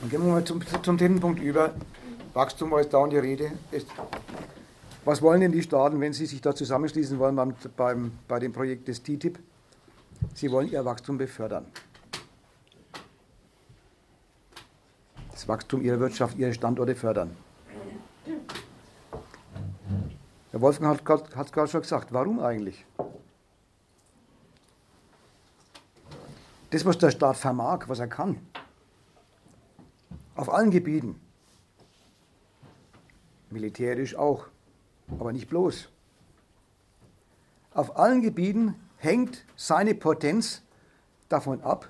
Dann gehen wir mal zum dritten Punkt über. Wachstum, weil es dauernd die Rede ist. Was wollen denn die Staaten, wenn sie sich da zusammenschließen wollen bei dem Projekt des TTIP? Sie wollen ihr Wachstum befördern. Das Wachstum ihrer Wirtschaft, ihre Standorte fördern. Der Wolfgang hat es gerade schon gesagt. Warum eigentlich? Das, was der Staat vermag, was er kann, auf allen Gebieten, militärisch auch, aber nicht bloß. Auf allen Gebieten hängt seine Potenz davon ab,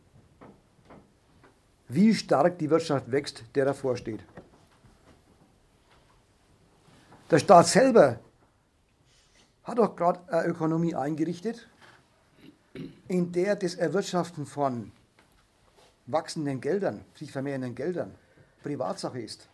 wie stark die Wirtschaft wächst, der davor steht. Der Staat selber hat doch gerade eine Ökonomie eingerichtet, in der das Erwirtschaften von wachsenden Geldern, sich vermehrenden Geldern, Privatsache ist.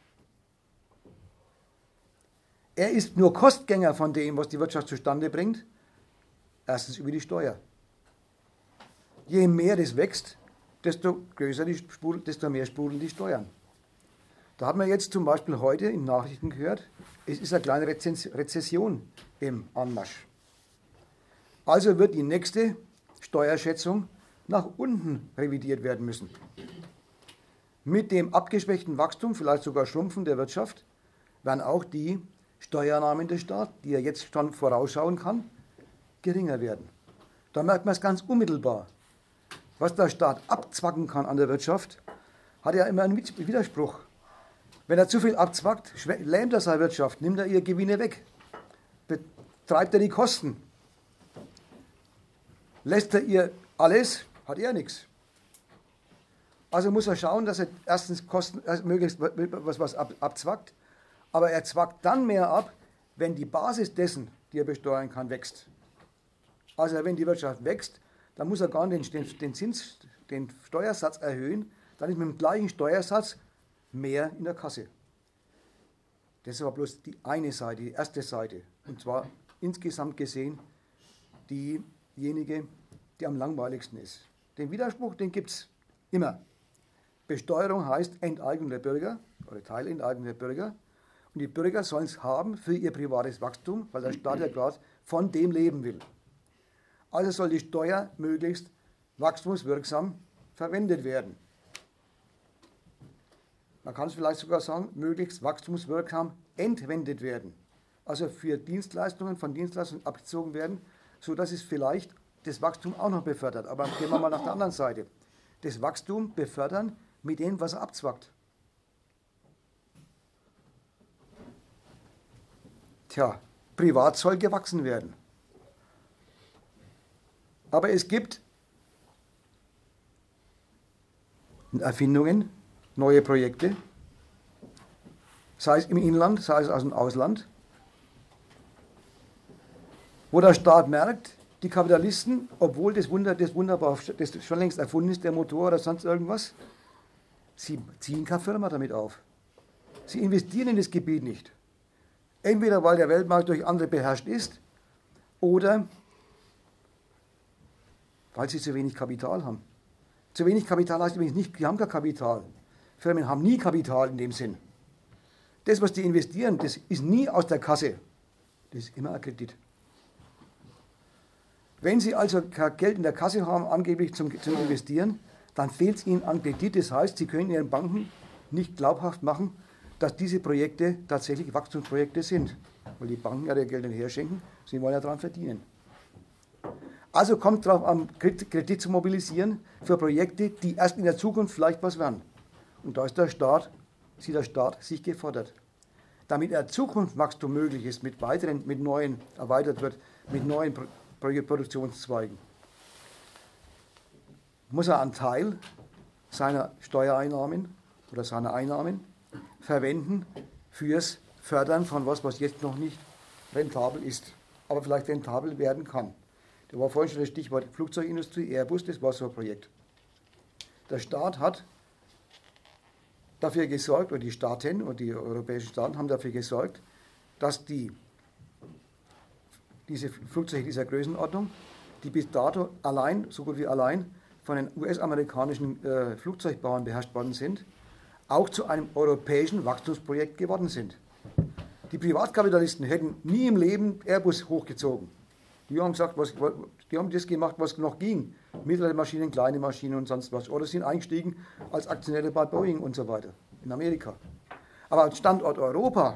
Er ist nur Kostgänger von dem, was die Wirtschaft zustande bringt. Erstens über die Steuer. Je mehr das wächst, desto mehr sprudeln die Steuern. Da haben wir jetzt zum Beispiel heute in Nachrichten gehört, es ist eine kleine Rezession im Anmarsch. Also wird die nächste Steuerschätzung nach unten revidiert werden müssen. Mit dem abgeschwächten Wachstum, vielleicht sogar Schrumpfen der Wirtschaft, werden auch die Steuereinnahmen des Staates, die er jetzt schon vorausschauen kann, geringer werden. Da merkt man es ganz unmittelbar. Was der Staat abzwacken kann an der Wirtschaft, hat ja immer einen Widerspruch. Wenn er zu viel abzwackt, lähmt er seine Wirtschaft, nimmt er ihre Gewinne weg, betreibt er die Kosten. Lässt er ihr alles, hat er nichts. Also muss er schauen, dass er erstens möglichst was abzwackt, aber er zwackt dann mehr ab, wenn die Basis dessen, die er besteuern kann, wächst. Also wenn die Wirtschaft wächst, dann muss er gar nicht den Steuersatz erhöhen, dann ist mit dem gleichen Steuersatz mehr in der Kasse. Das ist aber bloß die eine Seite, die erste Seite. Und zwar insgesamt gesehen diejenige, die am langweiligsten ist. Den Widerspruch, den gibt es immer. Besteuerung heißt Enteignung der Bürger oder Teilenteignung der Bürger. Und die Bürger sollen es haben für ihr privates Wachstum, weil der Staat ja gerade von dem leben will. Also soll die Steuer möglichst wachstumswirksam verwendet werden. Man kann es vielleicht sogar sagen, möglichst wachstumswirksam entwendet werden. Also für Dienstleistungen, von Dienstleistungen abgezogen werden, sodass es vielleicht das Wachstum auch noch befördert. Aber gehen wir mal nach der anderen Seite. Das Wachstum befördern mit dem, was er abzwackt. Tja, privat soll gewachsen werden. Aber es gibt Erfindungen, neue Projekte, sei es im Inland, sei es aus dem Ausland, wo der Staat merkt, die Kapitalisten, obwohl das wunderbar, das schon längst erfunden ist, der Motor oder sonst irgendwas, sie ziehen keine Firma damit auf. Sie investieren in das Gebiet nicht. Entweder weil der Weltmarkt durch andere beherrscht ist oder weil sie zu wenig Kapital haben. Zu wenig Kapital heißt übrigens nicht, die haben kein Kapital. Firmen haben nie Kapital in dem Sinn. Das, was die investieren, das ist nie aus der Kasse. Das ist immer ein Kredit. Wenn Sie also kein Geld in der Kasse haben, angeblich zum Investieren, dann fehlt es Ihnen an Kredit. Das heißt, Sie können Ihren Banken nicht glaubhaft machen, dass diese Projekte tatsächlich Wachstumsprojekte sind. Weil die Banken ja ihr Geld nicht herschenken, sie wollen ja daran verdienen. Also kommt darauf an, Kredit zu mobilisieren für Projekte, die erst in der Zukunft vielleicht was werden. Und da ist sieht der Staat sich gefordert. Damit Zukunftswachstum möglich ist, erweitert wird, mit neuen Produktionszweigen, muss er einen Teil seiner Steuereinnahmen oder seiner Einnahmen verwenden fürs Fördern von was jetzt noch nicht rentabel ist, aber vielleicht rentabel werden kann. Da war vorhin schon das Stichwort Flugzeugindustrie, Airbus, das war so ein Projekt. Der Staat hat dafür gesorgt, oder die Staaten und die europäischen Staaten haben dafür gesorgt, dass diese Flugzeuge dieser Größenordnung, die bis dato so gut wie allein von den US-amerikanischen Flugzeugbauern beherrscht worden sind, auch zu einem europäischen Wachstumsprojekt geworden sind. Die Privatkapitalisten hätten nie im Leben Airbus hochgezogen. Die haben gesagt, die haben das gemacht, was noch ging. Mittlere Maschinen, kleine Maschinen und sonst was. Oder sind eingestiegen als Aktionäre bei Boeing und so weiter in Amerika. Aber als Standort Europa,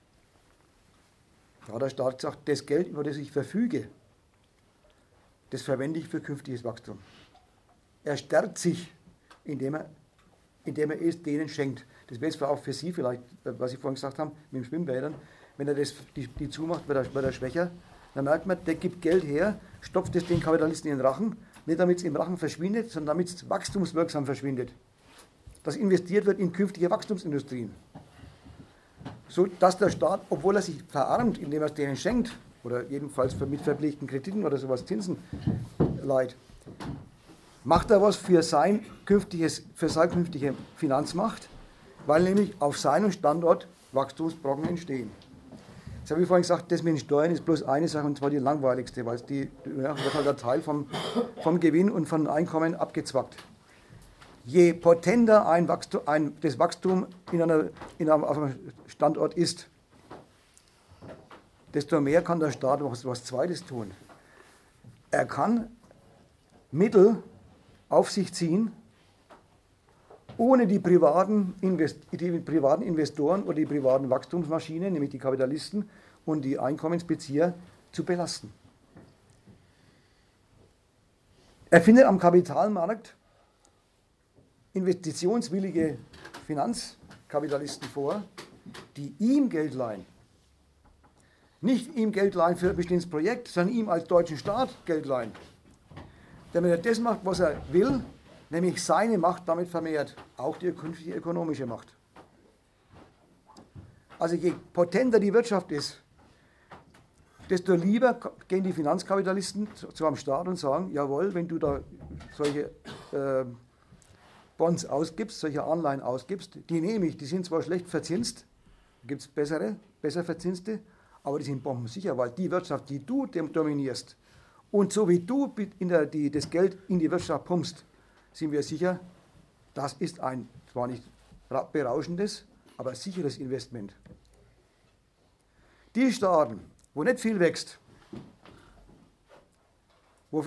da hat der Staat gesagt, das Geld, über das ich verfüge, das verwende ich für künftiges Wachstum. Er stärkt sich, indem er es denen schenkt. Das wäre jetzt auch für Sie vielleicht, was Sie vorhin gesagt haben, mit den Schwimmbädern. Wenn er die zumacht, wird er schwächer. Dann merkt man, der gibt Geld her, stopft es den Kapitalisten in den Rachen, nicht damit es im Rachen verschwindet, sondern damit es wachstumswirksam verschwindet. Dass investiert wird in künftige Wachstumsindustrien. So dass der Staat, obwohl er sich verarmt, indem er es denen schenkt, oder jedenfalls mit verpflichteten Krediten oder sowas Zinsen leiht, macht er was für seine künftige Finanzmacht, weil nämlich auf seinem Standort Wachstumsbrocken entstehen. Jetzt habe ich vorhin gesagt, das mit den Steuern ist bloß eine Sache, und zwar die langweiligste, weil wird halt ein Teil vom Gewinn und von Einkommen abgezwackt. Je potenter das Wachstum auf einem Standort ist, desto mehr kann der Staat was Zweites tun. Er kann Mittel auf sich ziehen, ohne die privaten Investoren oder die privaten Wachstumsmaschinen, nämlich die Kapitalisten und die Einkommensbezieher, zu belasten. Er findet am Kapitalmarkt investitionswillige Finanzkapitalisten vor, die ihm Geld leihen. Nicht ihm Geld leihen für ein bestimmtes Projekt, sondern ihm als deutschen Staat Geld leihen. Damit er das macht, was er will, nämlich seine Macht damit vermehrt, auch die künftige ökonomische Macht. Also je potenter die Wirtschaft ist, desto lieber gehen die Finanzkapitalisten zu einem Staat und sagen, jawohl, wenn du da solche Bonds ausgibst, solche Anleihen ausgibst, die nehme ich, die sind zwar schlecht verzinst, gibt es besser verzinste, aber die sind bombensicher, weil die Wirtschaft, die du dominierst, und so wie du das Geld in die Wirtschaft pumpst, sind wir sicher, das ist ein zwar nicht berauschendes, aber sicheres Investment. Die Staaten, wo nicht viel wächst, wo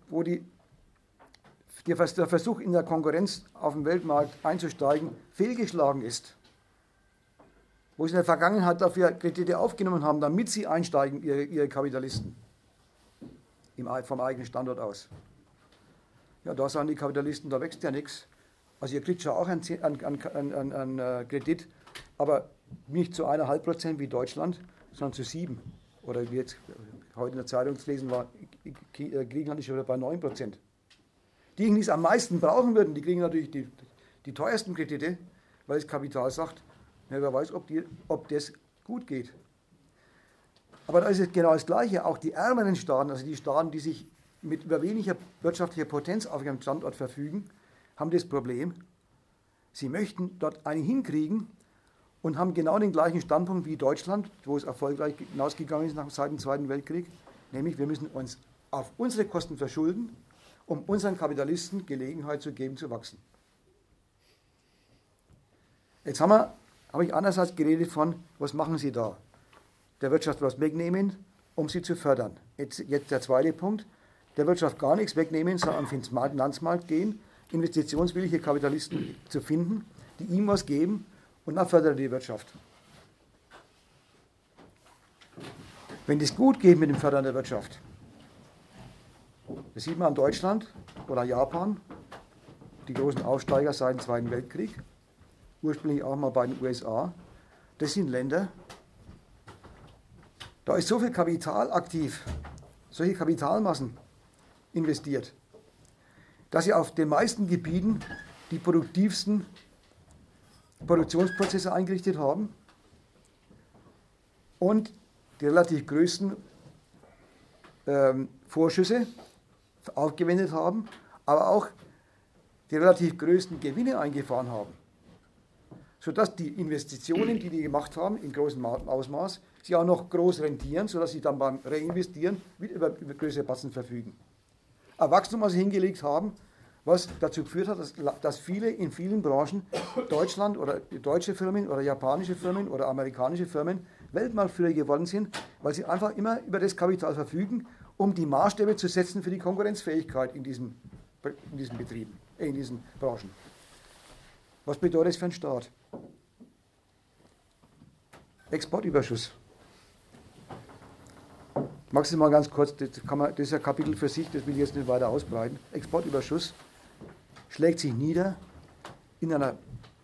der Versuch in der Konkurrenz auf dem Weltmarkt einzusteigen fehlgeschlagen ist, wo sie in der Vergangenheit dafür Kredite aufgenommen haben, damit sie einsteigen, ihre Kapitalisten, vom eigenen Standort aus. Ja, da sagen die Kapitalisten, da wächst ja nichts. Also ihr kriegt schon auch einen Kredit, aber nicht zu 1,5% wie Deutschland, sondern zu 7%. Oder wie jetzt heute in der Zeitung zu lesen war, Griechenland ist schon wieder bei 9%. Diejenigen, die es am meisten brauchen würden, die kriegen natürlich die teuersten Kredite, weil das Kapital sagt, ja, wer weiß, ob das gut geht. Aber da ist es genau das Gleiche. Auch die ärmeren Staaten, also die Staaten, die sich mit über weniger wirtschaftlicher Potenz auf ihrem Standort verfügen, haben das Problem, sie möchten dort einen hinkriegen und haben genau den gleichen Standpunkt wie Deutschland, wo es erfolgreich hinausgegangen ist seit dem Zweiten Weltkrieg, nämlich wir müssen uns auf unsere Kosten verschulden, um unseren Kapitalisten Gelegenheit zu geben, zu wachsen. Jetzt habe ich einerseits geredet von, was machen Sie da? Der Wirtschaft was wegnehmen, um sie zu fördern. Jetzt der zweite Punkt, der Wirtschaft gar nichts wegnehmen, sondern auf den Finanzmarkt gehen, investitionswillige Kapitalisten zu finden, die ihm was geben und dann fördert er die Wirtschaft. Wenn das gut geht mit dem Fördern der Wirtschaft, das sieht man an Deutschland oder Japan, die großen Aufsteiger seit dem Zweiten Weltkrieg, ursprünglich auch mal bei den USA, das sind Länder, da ist so viel Kapital aktiv, solche Kapitalmassen investiert, dass sie auf den meisten Gebieten die produktivsten Produktionsprozesse eingerichtet haben und die relativ größten Vorschüsse aufgewendet haben, aber auch die relativ größten Gewinne eingefahren haben, sodass die Investitionen, die gemacht haben, in großem Ausmaß, sie auch noch groß rentieren, sodass sie dann beim Reinvestieren wieder über größere Batzen verfügen. Ein Wachstum, was sie hingelegt haben, was dazu geführt hat, dass viele in vielen Branchen Deutschland oder deutsche Firmen oder japanische Firmen oder amerikanische Firmen Weltmarktführer geworden sind, weil sie einfach immer über das Kapital verfügen, um die Maßstäbe zu setzen für die Konkurrenzfähigkeit in diesen Betrieben, in diesen Branchen. Was bedeutet das für einen Staat? Exportüberschuss. Magst du mal ganz kurz, das ist ein Kapitel für sich, das will ich jetzt nicht weiter ausbreiten. Exportüberschuss schlägt sich nieder in einer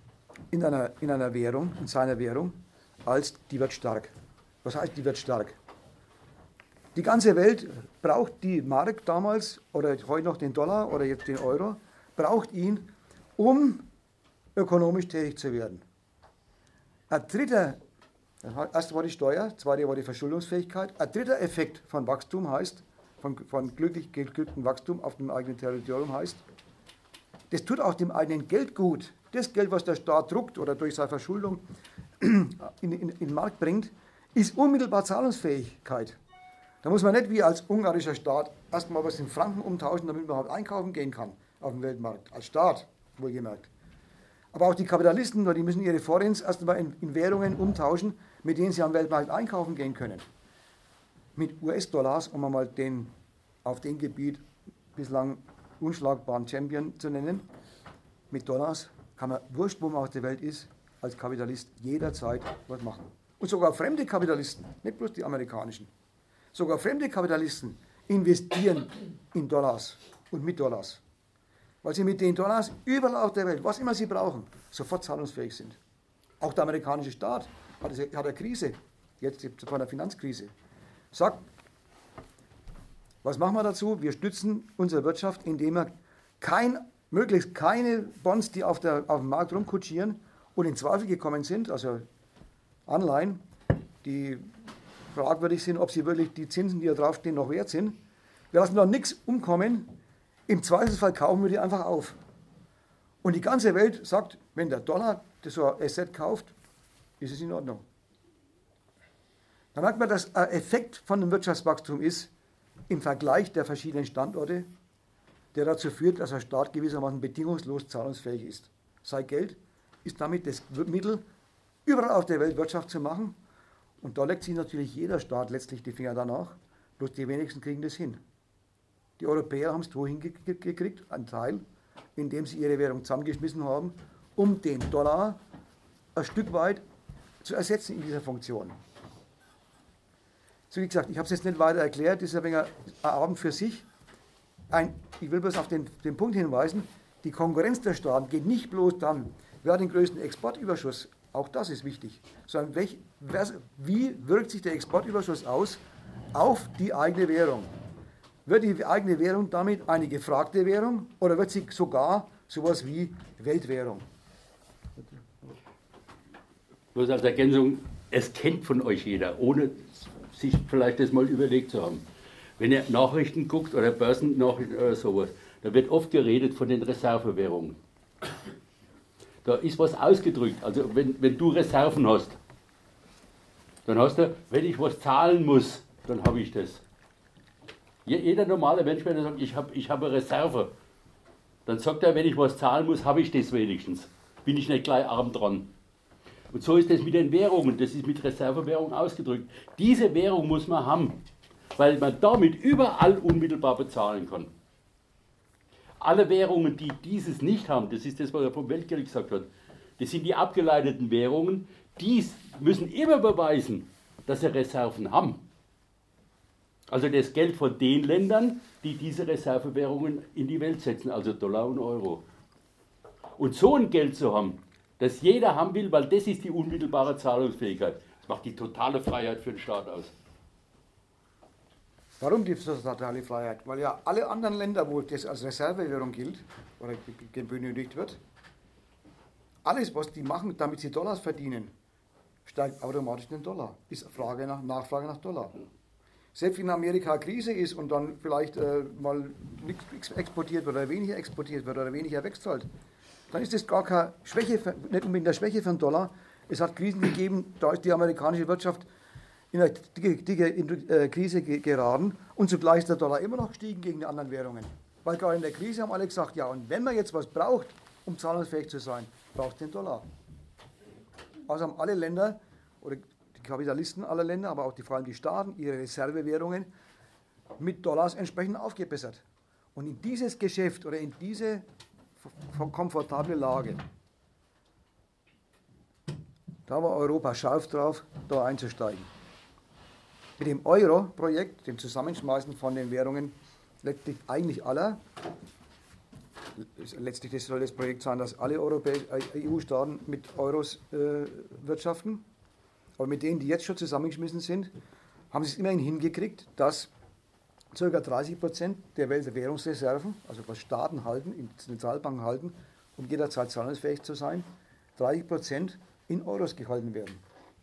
Währung, in seiner Währung, als die wird stark. Was heißt, die wird stark? Die ganze Welt braucht die Mark damals oder heute noch den Dollar oder jetzt den Euro, braucht ihn, um ökonomisch tätig zu werden. Ein dritter, erst war die Steuer, zweite war die Verschuldungsfähigkeit. Ein dritter Effekt von Wachstum heißt, von geglücktem Wachstum auf dem eigenen Territorium heißt, das tut auch dem eigenen Geld gut. Das Geld, was der Staat druckt oder durch seine Verschuldung in den Markt bringt, ist unmittelbar Zahlungsfähigkeit. Da muss man nicht wie als ungarischer Staat erstmal was in Franken umtauschen, damit man überhaupt einkaufen gehen kann auf dem Weltmarkt. Als Staat, wohlgemerkt. Aber auch die Kapitalisten, die müssen ihre Forints erstmal in Währungen umtauschen, mit denen sie am Weltmarkt einkaufen gehen können. Mit US-Dollars, um einmal den auf dem Gebiet bislang unschlagbaren Champion zu nennen, mit Dollars kann man, wurscht wo man auf der Welt ist, als Kapitalist jederzeit was machen. Und sogar fremde Kapitalisten, nicht bloß die amerikanischen, sogar fremde Kapitalisten investieren in Dollars und mit Dollars. Weil sie mit den Dollars überall auf der Welt, was immer sie brauchen, sofort zahlungsfähig sind. Auch der amerikanische Staat hat eine Krise, jetzt von der Finanzkrise. Sagt, was machen wir dazu? Wir stützen unsere Wirtschaft, indem wir möglichst keine Bonds, die auf dem Markt rumkutschieren und in Zweifel gekommen sind, also Anleihen, die fragwürdig sind, ob sie wirklich die Zinsen, die da draufstehen, noch wert sind. Wir lassen noch nichts umkommen. Im Zweifelsfall kaufen wir die einfach auf. Und die ganze Welt sagt, wenn der Dollar das so ein Asset kauft, ist es in Ordnung. Da merkt man, dass ein Effekt von dem Wirtschaftswachstum ist, im Vergleich der verschiedenen Standorte, der dazu führt, dass ein Staat gewissermaßen bedingungslos zahlungsfähig ist. Sein Geld ist damit das Mittel, überall auf der Welt Wirtschaft zu machen. Und da legt sich natürlich jeder Staat letztlich die Finger danach, bloß die wenigsten kriegen das hin. Die Europäer haben es wohin gekriegt, einen Teil, indem sie ihre Währung zusammengeschmissen haben, um den Dollar ein Stück weit zu ersetzen in dieser Funktion. So wie gesagt, ich habe es jetzt nicht weiter erklärt, das ist ein wenig ein Abend für sich. Ich will bloß auf den Punkt hinweisen, die Konkurrenz der Staaten geht nicht bloß dann, wer hat den größten Exportüberschuss, auch das ist wichtig, sondern wie wirkt sich der Exportüberschuss aus auf die eigene Währung? Wird die eigene Währung damit eine gefragte Währung oder wird sie sogar sowas wie Weltwährung? Bloß als Ergänzung, es kennt von euch jeder, ohne sich vielleicht das mal überlegt zu haben. Wenn ihr Nachrichten guckt oder Börsennachrichten oder sowas, da wird oft geredet von den Reservewährungen. Da ist was ausgedrückt. Also wenn du Reserven hast, dann hast du, wenn ich was zahlen muss, dann habe ich das. Jeder normale Mensch, wenn er sagt, ich habe eine Reserve, dann sagt er, wenn ich was zahlen muss, habe ich das wenigstens. Bin ich nicht gleich arm dran. Und so ist das mit den Währungen, das ist mit Reservewährung ausgedrückt. Diese Währung muss man haben, weil man damit überall unmittelbar bezahlen kann. Alle Währungen, die dieses nicht haben, das ist das, was er vom Weltgeld gesagt hat, das sind die abgeleiteten Währungen, die müssen immer beweisen, dass sie Reserven haben. Also das Geld von den Ländern, die diese Reservewährungen in die Welt setzen, also Dollar und Euro. Und so ein Geld zu haben, das jeder haben will, weil das ist die unmittelbare Zahlungsfähigkeit. Das macht die totale Freiheit für den Staat aus. Warum die totale Freiheit? Weil ja alle anderen Länder, wo das als Reservewährung gilt oder benötigt wird, alles, was die machen, damit sie Dollars verdienen, steigt automatisch den Dollar. Ist Nachfrage nach Dollar. Selbst wenn in Amerika eine Krise ist und dann vielleicht mal nichts exportiert wird oder weniger exportiert wird oder weniger wegzahlt, dann ist das gar keine Schwäche, nicht unbedingt eine Schwäche für den Dollar. Es hat Krisen gegeben, da ist die amerikanische Wirtschaft in eine dicke Krise geraten und zugleich ist der Dollar immer noch gestiegen gegen die anderen Währungen. Weil gerade in der Krise haben alle gesagt, ja, und wenn man jetzt was braucht, um zahlungsfähig zu sein, braucht es den Dollar. Also haben alle Länder, oder die Kapitalisten aller Länder, aber auch vor allem die Staaten, ihre Reservewährungen mit Dollars entsprechend aufgebessert. Und in dieses Geschäft oder in diese komfortable Lage, da war Europa scharf drauf, da einzusteigen. Mit dem Euro-Projekt, dem Zusammenschmeißen von den Währungen, letztlich eigentlich aller, letztlich soll das Projekt sein, dass alle EU-Staaten mit Euros wirtschaften, aber mit denen, die jetzt schon zusammengeschmissen sind, haben sie es immerhin hingekriegt, dass ca. 30% der Weltwährungsreserven, also was Staaten halten, in Zentralbanken halten, um jederzeit zahlungsfähig zu sein, 30% in Euros gehalten werden.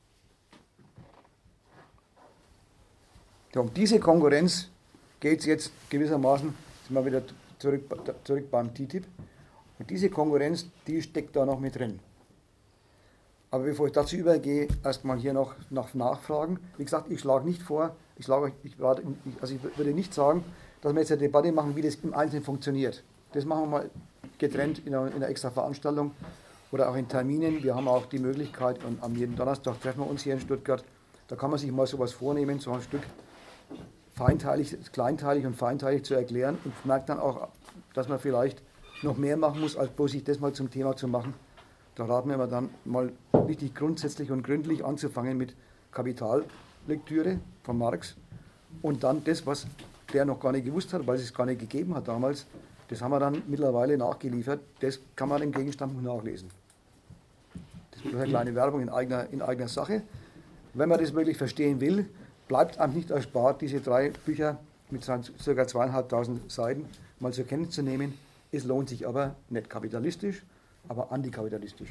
Ja, um diese Konkurrenz geht es jetzt gewissermaßen, sind wir wieder zurück beim TTIP, und diese Konkurrenz, die steckt da noch mit drin. Aber bevor ich dazu übergehe, erstmal hier noch nachfragen. Wie gesagt, ich schlage nicht vor, ich würde nicht sagen, dass wir jetzt eine Debatte machen, wie das im Einzelnen funktioniert. Das machen wir mal getrennt in einer extra Veranstaltung oder auch in Terminen. Wir haben auch die Möglichkeit, und am jeden Donnerstag treffen wir uns hier in Stuttgart, da kann man sich mal sowas vornehmen, so ein Stück kleinteilig und feinteilig zu erklären, und merkt dann auch, dass man vielleicht noch mehr machen muss, als bloß sich das mal zum Thema zu machen. Da raten wir aber dann mal richtig grundsätzlich und gründlich anzufangen mit Kapitallektüre von Marx und dann das, was der noch gar nicht gewusst hat, weil es gar nicht gegeben hat damals, das haben wir dann mittlerweile nachgeliefert, das kann man im Gegenstand nachlesen. Das ist eine kleine Werbung in eigener Sache. Wenn man das wirklich verstehen will, bleibt einem nicht erspart, diese 3 Bücher mit ca. 2.500 Seiten mal zur Kenntnis zu nehmen. Es lohnt sich aber nicht kapitalistisch, aber antikapitalistisch.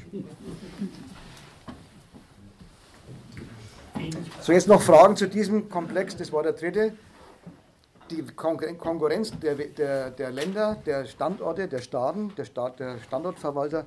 So, jetzt noch Fragen zu diesem Komplex, das war der dritte. Die Konkurrenz der Länder, der Standorte, der Staaten, der Standortverwalter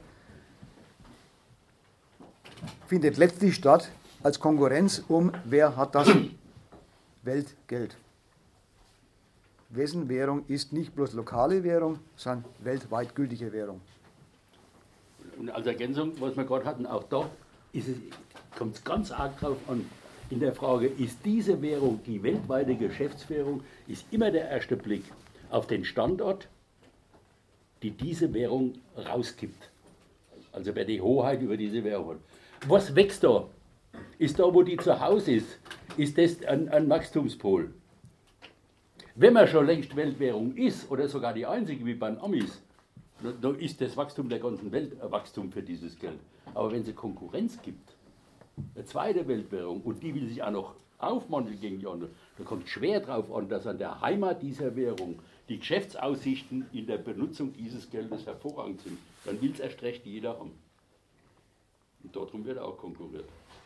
findet letztlich statt als Konkurrenz um, wer hat das Weltgeld. Wessen Währung ist nicht bloß lokale Währung, sondern weltweit gültige Währung. Und als Ergänzung, was wir gerade hatten, auch da kommt es ganz arg drauf an, in der Frage, ist diese Währung die weltweite Geschäftswährung, ist immer der erste Blick auf den Standort, die diese Währung rausgibt. Also wer die Hoheit über diese Währung hat. Was wächst da? Ist da, wo die zu Hause ist das ein Wachstumspol? Wenn man schon längst Weltwährung ist, oder sogar die einzige wie bei den Amis, da ist das Wachstum der ganzen Welt ein Wachstum für dieses Geld. Aber wenn es Konkurrenz gibt, eine zweite Weltwährung, und die will sich auch noch aufmanteln gegen die andere, da kommt schwer drauf an, dass an der Heimat dieser Währung die Geschäftsaussichten in der Benutzung dieses Geldes hervorragend sind. Dann will es erst recht jeder haben. Und darum wird auch konkurriert.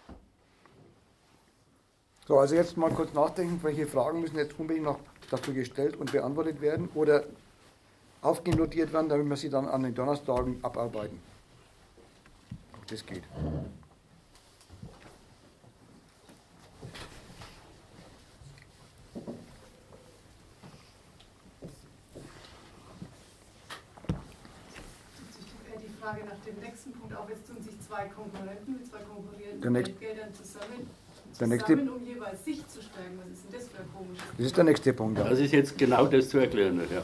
So, also jetzt mal kurz nachdenken, welche Fragen müssen jetzt unbedingt noch dazu gestellt und beantwortet werden oder aufgenotiert werden, damit wir sie dann an den Donnerstagen abarbeiten. Ob das geht. Die Frage nach dem nächsten Punkt auch, jetzt tun sich zwei Konkurrenten mit zwei konkurrierenden Geldgeldern zusammen, um jeweils sich zu stärken. Was ist denn das für ein komisches? Das ist der nächste Punkt. Ja. Das ist jetzt genau das zu erklären. Ja.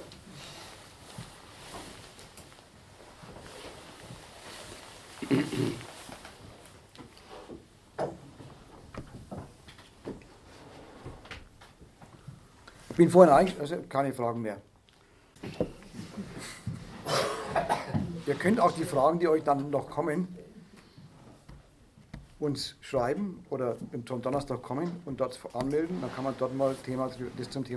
Ich bin vorhin eigentlich, also keine Fragen mehr. Ihr könnt auch die Fragen, die euch dann noch kommen, uns schreiben oder zum Donnerstag kommen und dort anmelden. Dann kann man dort mal das zum Thema